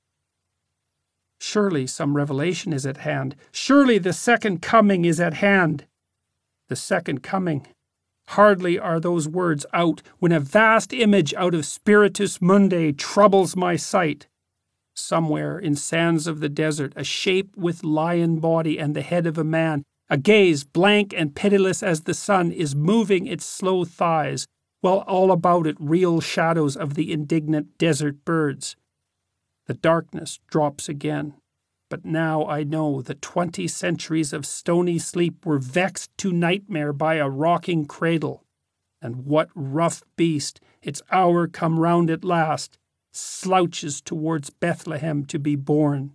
Surely some revelation is at hand. Surely the second coming is at hand. The second coming. Hardly are those words out when a vast image out of Spiritus Mundi troubles my sight. Somewhere in sands of the desert, a shape with lion body and the head of a man, a gaze blank and pitiless as the sun, is moving its slow thighs, while all about it reel shadows of the indignant desert birds. The darkness drops again, but now I know that 20 centuries of stony sleep were vexed to nightmare by a rocking cradle. And what rough beast, its hour come round at last, slouches towards Bethlehem to be born?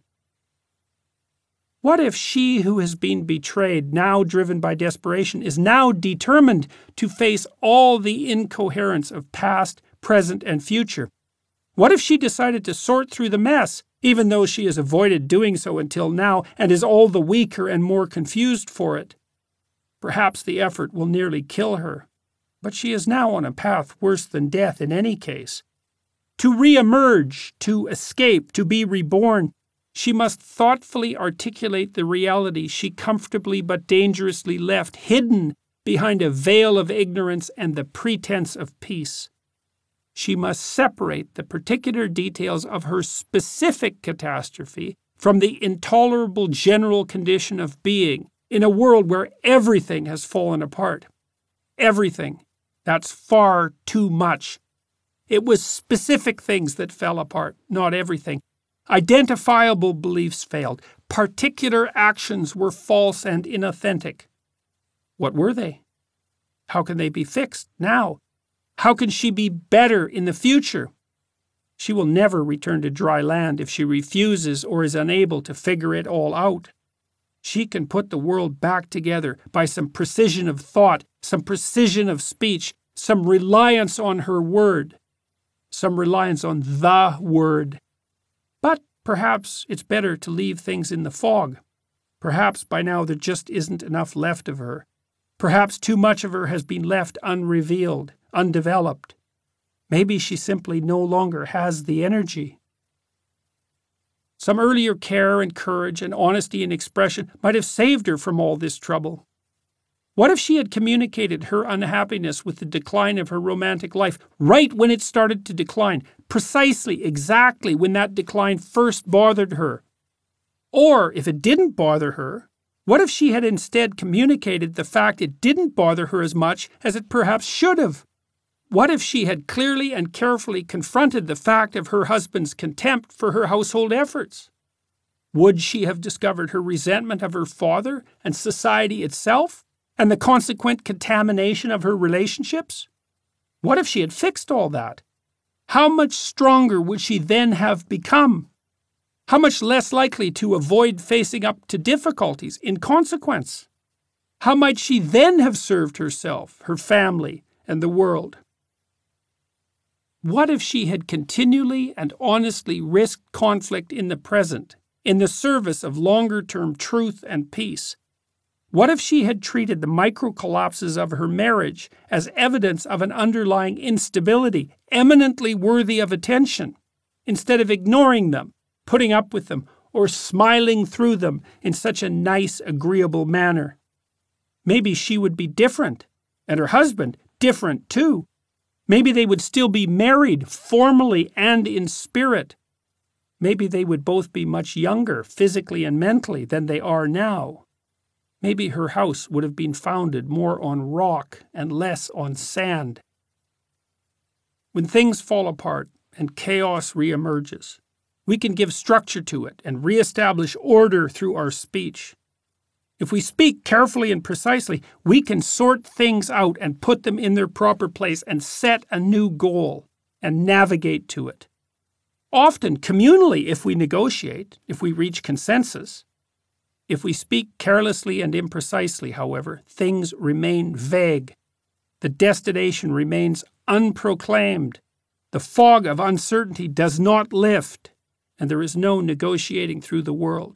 What if she who has been betrayed, now driven by desperation, is now determined to face all the incoherence of past, present, and future? What if she decided to sort through the mess, even though she has avoided doing so until now and is all the weaker and more confused for it? Perhaps the effort will nearly kill her, but she is now on a path worse than death in any case. To re-emerge, to escape, to be reborn, she must thoughtfully articulate the reality she comfortably but dangerously left hidden behind a veil of ignorance and the pretense of peace. She must separate the particular details of her specific catastrophe from the intolerable general condition of being in a world where everything has fallen apart. Everything. That's far too much. It was specific things that fell apart, not everything. Identifiable beliefs failed. Particular actions were false and inauthentic. What were they? How can they be fixed now? How can she be better in the future? She will never return to dry land if she refuses or is unable to figure it all out. She can put the world back together by some precision of thought, some precision of speech, some reliance on her word, some reliance on the word. But perhaps it's better to leave things in the fog. Perhaps by now there just isn't enough left of her. Perhaps too much of her has been left unrevealed, undeveloped. Maybe she simply no longer has the energy. Some earlier care and courage and honesty in expression might have saved her from all this trouble. What if she had communicated her unhappiness with the decline of her romantic life right when it started to decline, precisely, exactly when that decline first bothered her? Or, if it didn't bother her, what if she had instead communicated the fact it didn't bother her as much as it perhaps should have? What if she had clearly and carefully confronted the fact of her husband's contempt for her household efforts? Would she have discovered her resentment of her father and society itself, and the consequent contamination of her relationships? What if she had fixed all that? How much stronger would she then have become? How much less likely to avoid facing up to difficulties in consequence? How might she then have served herself, her family, and the world? What if she had continually and honestly risked conflict in the present, in the service of longer-term truth and peace? What if she had treated the micro-collapses of her marriage as evidence of an underlying instability eminently worthy of attention, instead of ignoring them, putting up with them, or smiling through them in such a nice, agreeable manner? Maybe she would be different, and her husband different too. Maybe they would still be married, formally and in spirit. Maybe they would both be much younger, physically and mentally, than they are now. Maybe her house would have been founded more on rock and less on sand. When things fall apart and chaos reemerges, we can give structure to it and reestablish order through our speech. If we speak carefully and precisely, we can sort things out and put them in their proper place and set a new goal and navigate to it. Often communally if we negotiate, if we reach consensus. If we speak carelessly and imprecisely, however, things remain vague. The destination remains unproclaimed. The fog of uncertainty does not lift, and there is no negotiating through the world.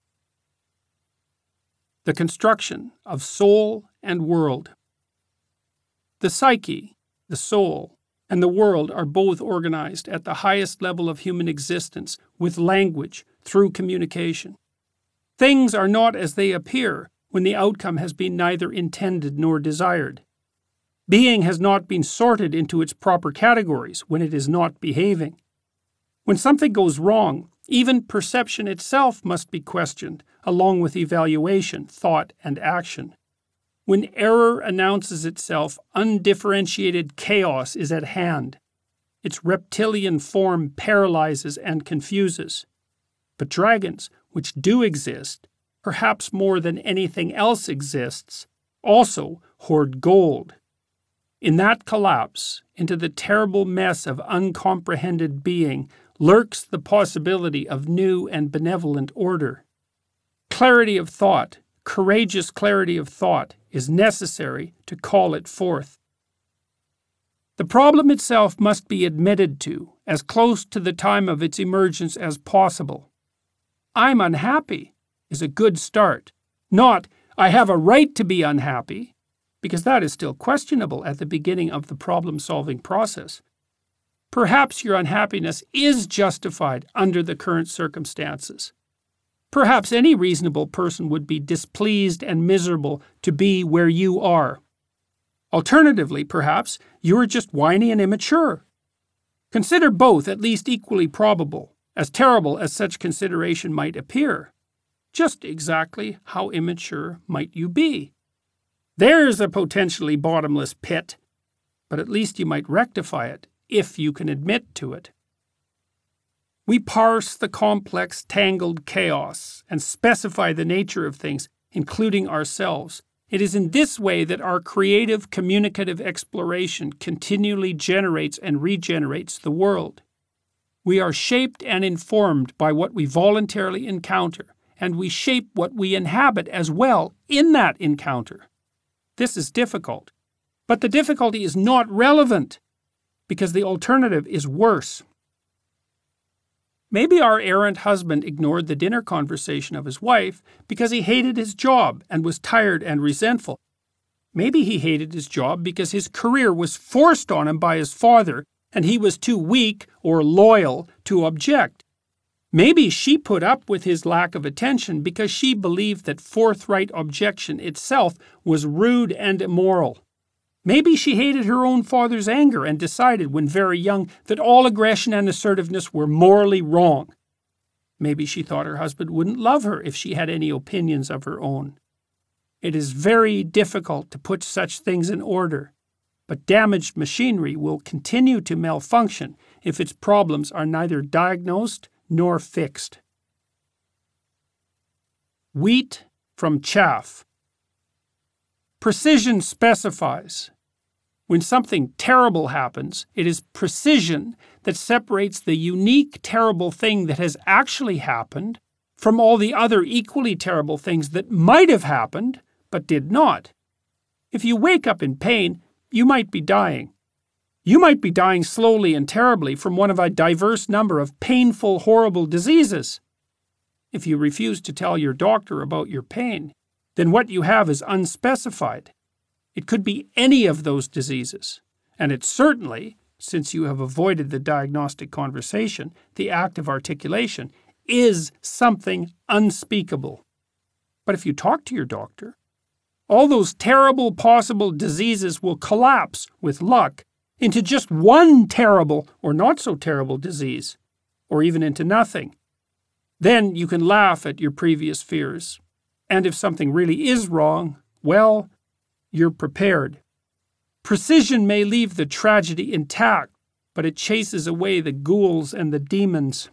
The construction of soul and world. The psyche, the soul, and the world are both organized at the highest level of human existence with language through communication. Things are not as they appear when the outcome has been neither intended nor desired. Being has not been sorted into its proper categories when it is not behaving. When something goes wrong, even perception itself must be questioned, along with evaluation, thought, and action. When error announces itself, undifferentiated chaos is at hand. Its reptilian form paralyzes and confuses. But dragons, which do exist, perhaps more than anything else exists, also hoard gold. In that collapse into the terrible mess of uncomprehended being lurks the possibility of new and benevolent order. Clarity of thought, courageous clarity of thought, is necessary to call it forth. The problem itself must be admitted to as close to the time of its emergence as possible. "I'm unhappy" is a good start, not "I have a right to be unhappy," because that is still questionable at the beginning of the problem-solving process. Perhaps your unhappiness is justified under the current circumstances. Perhaps any reasonable person would be displeased and miserable to be where you are. Alternatively, perhaps, you are just whiny and immature. Consider both at least equally probable, as terrible as such consideration might appear. Just exactly how immature might you be? There's a potentially bottomless pit, but at least you might rectify it if you can admit to it. We parse the complex, tangled chaos and specify the nature of things, including ourselves. It is in this way that our creative, communicative exploration continually generates and regenerates the world. We are shaped and informed by what we voluntarily encounter, and we shape what we inhabit as well in that encounter. This is difficult, but the difficulty is not relevant, because the alternative is worse. Maybe our errant husband ignored the dinner conversation of his wife because he hated his job and was tired and resentful. Maybe he hated his job because his career was forced on him by his father and he was too weak or loyal to object. Maybe she put up with his lack of attention because she believed that forthright objection itself was rude and immoral. Maybe she hated her own father's anger and decided when very young that all aggression and assertiveness were morally wrong. Maybe she thought her husband wouldn't love her if she had any opinions of her own. It is very difficult to put such things in order, but damaged machinery will continue to malfunction if its problems are neither diagnosed nor fixed. Wheat from chaff. Precision specifies. When something terrible happens, it is precision that separates the unique terrible thing that has actually happened from all the other equally terrible things that might have happened but did not. If you wake up in pain, you might be dying. You might be dying slowly and terribly from one of a diverse number of painful, horrible diseases. If you refuse to tell your doctor about your pain, then what you have is unspecified. It could be any of those diseases, and it certainly, since you have avoided the diagnostic conversation, the act of articulation, is something unspeakable. But if you talk to your doctor, all those terrible possible diseases will collapse, with luck, into just one terrible or not so terrible disease, or even into nothing. Then you can laugh at your previous fears. And if something really is wrong, well, you're prepared. Precision may leave the tragedy intact, but it chases away the ghouls and the demons.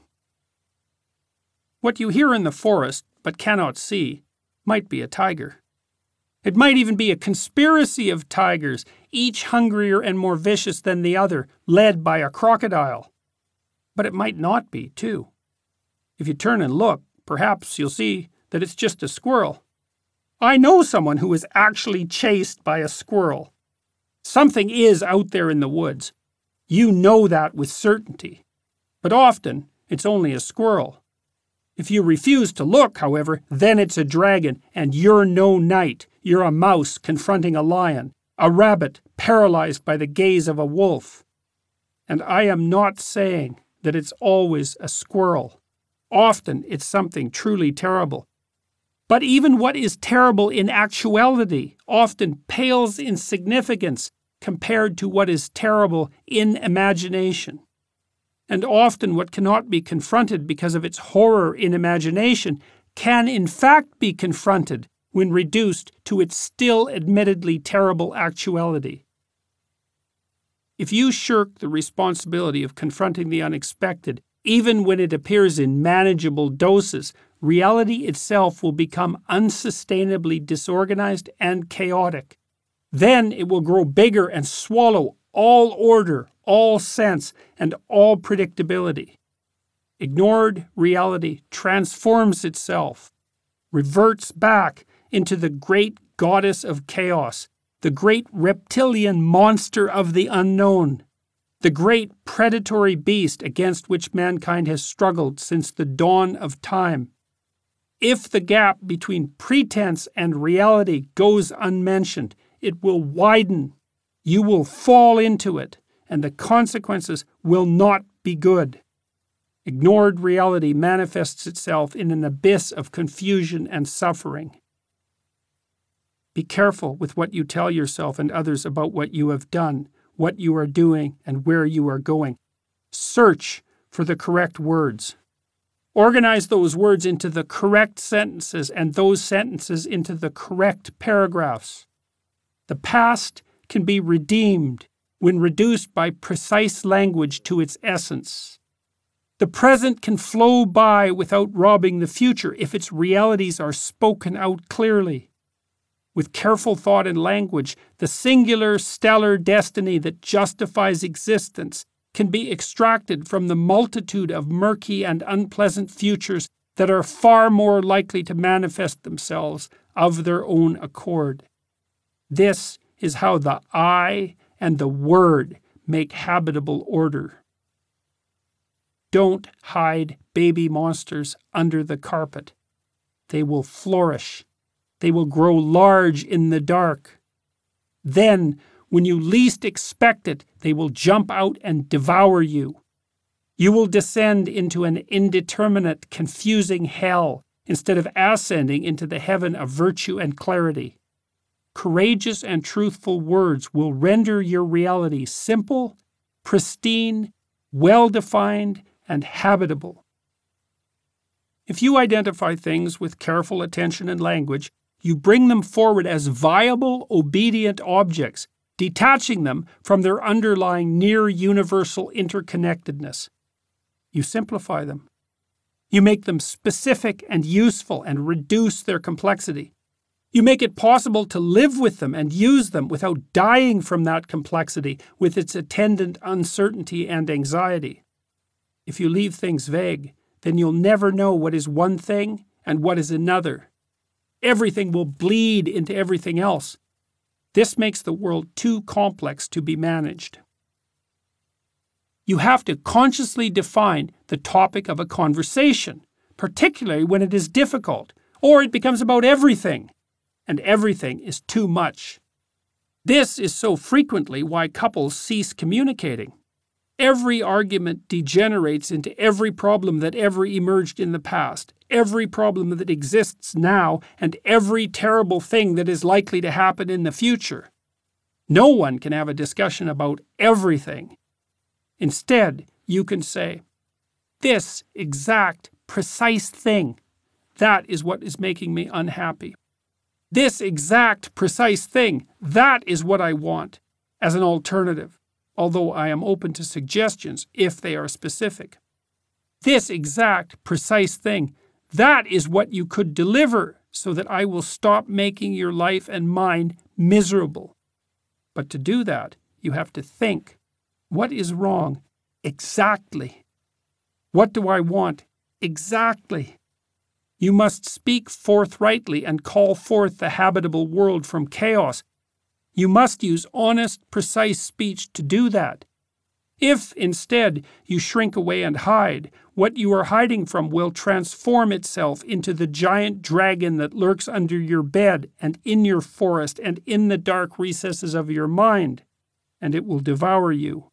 What you hear in the forest, but cannot see, might be a tiger. It might even be a conspiracy of tigers, each hungrier and more vicious than the other, led by a crocodile. But it might not be, too. If you turn and look, perhaps you'll see that it's just a squirrel. I know someone who was actually chased by a squirrel. Something is out there in the woods. You know that with certainty. But often, it's only a squirrel. If you refuse to look, however, then it's a dragon, and you're no knight. You're a mouse confronting a lion, a rabbit paralyzed by the gaze of a wolf. And I am not saying that it's always a squirrel. Often it's something truly terrible. But even what is terrible in actuality often pales in significance compared to what is terrible in imagination. And often what cannot be confronted because of its horror in imagination can in fact be confronted when reduced to its still admittedly terrible actuality. If you shirk the responsibility of confronting the unexpected, even when it appears in manageable doses, reality itself will become unsustainably disorganized and chaotic. Then it will grow bigger and swallow all order, all sense, and all predictability. Ignored reality transforms itself, reverts back into the great goddess of chaos, the great reptilian monster of the unknown, the great predatory beast against which mankind has struggled since the dawn of time. If the gap between pretense and reality goes unmentioned, it will widen. You will fall into it, and the consequences will not be good. Ignored reality manifests itself in an abyss of confusion and suffering. Be careful with what you tell yourself and others about what you have done, what you are doing, and where you are going. Search for the correct words. Organize those words into the correct sentences and those sentences into the correct paragraphs. The past can be redeemed when reduced by precise language to its essence. The present can flow by without robbing the future if its realities are spoken out clearly. With careful thought and language, the singular stellar destiny that justifies existence can be extracted from the multitude of murky and unpleasant futures that are far more likely to manifest themselves of their own accord. This is how the I and the Word make habitable order. Don't hide baby monsters under the carpet. They will flourish. They will grow large in the dark. Then, when you least expect it, they will jump out and devour you. You will descend into an indeterminate, confusing hell instead of ascending into the heaven of virtue and clarity. Courageous and truthful words will render your reality simple, pristine, well-defined, and habitable. If you identify things with careful attention and language, you bring them forward as viable, obedient objects, detaching them from their underlying near-universal interconnectedness. You simplify them. You make them specific and useful and reduce their complexity. You make it possible to live with them and use them without dying from that complexity with its attendant uncertainty and anxiety. If you leave things vague, then you'll never know what is one thing and what is another. Everything will bleed into everything else. This makes the world too complex to be managed. You have to consciously define the topic of a conversation, particularly when it is difficult, or it becomes about everything, and everything is too much. This is so frequently why couples cease communicating. Every argument degenerates into every problem that ever emerged in the past, every problem that exists now, and every terrible thing that is likely to happen in the future. No one can have a discussion about everything. Instead, you can say, this exact, precise thing, that is what is making me unhappy. This exact, precise thing, that is what I want as an alternative, although I am open to suggestions if they are specific. This exact, precise thing, that is what you could deliver so that I will stop making your life and mine miserable. But to do that, you have to think, what is wrong? Exactly. What do I want? Exactly. You must speak forthrightly and call forth the habitable world from chaos. You must use honest, precise speech to do that. If, instead, you shrink away and hide, what you are hiding from will transform itself into the giant dragon that lurks under your bed and in your forest and in the dark recesses of your mind, and it will devour you.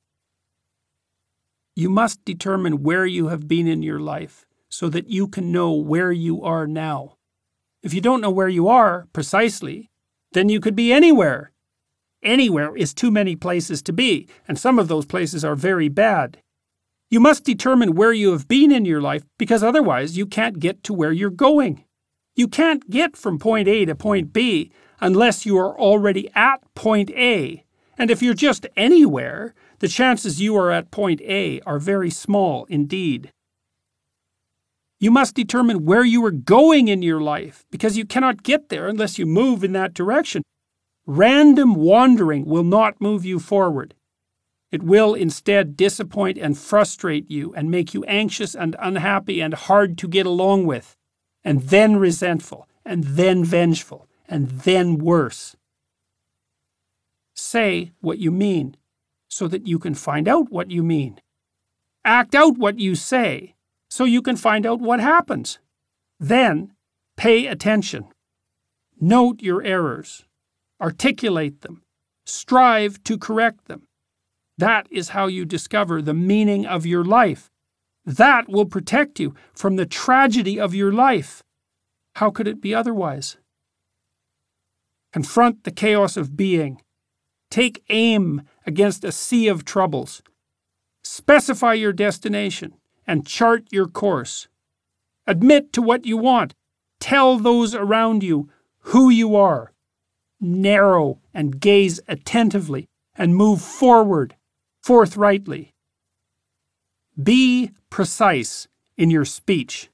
You must determine where you have been in your life so that you can know where you are now. If you don't know where you are, precisely, then you could be anywhere. Anywhere is too many places to be, and some of those places are very bad. You must determine where you have been in your life, because otherwise you can't get to where you're going. You can't get from point A to point B unless you are already at point A, and if you're just anywhere, the chances you are at point A are very small indeed. You must determine where you are going in your life, because you cannot get there unless you move in that direction. Random wandering will not move you forward. It will instead disappoint and frustrate you and make you anxious and unhappy and hard to get along with, and then resentful, and then vengeful, and then worse. Say what you mean so that you can find out what you mean. Act out what you say so you can find out what happens. Then pay attention. Note your errors. Articulate them. Strive to correct them. That is how you discover the meaning of your life. That will protect you from the tragedy of your life. How could it be otherwise? Confront the chaos of being. Take aim against a sea of troubles. Specify your destination and chart your course. Admit to what you want. Tell those around you who you are. Narrow and gaze attentively and move forward forthrightly. Be precise in your speech.